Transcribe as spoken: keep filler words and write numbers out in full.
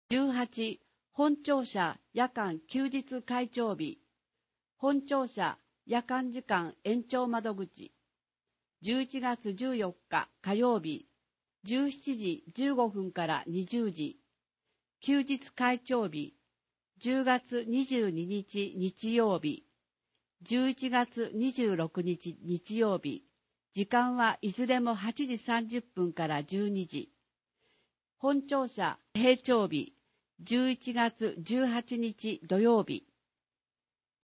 じゅうはち、本庁舎夜間休日開庁日。本庁舎夜間時間延長窓口。じゅういちがつじゅうよっか火曜日、じゅうしちじじゅうごふんからにじゅうじ。休日開庁日、じゅうがつにじゅうににち日曜日、じゅういちがつにじゅうろくにち日曜日。時間はいずれもはちじさんじゅっぷんからじゅうにじ。本庁舎閉庁日、じゅういちがつじゅうはちにち土曜日。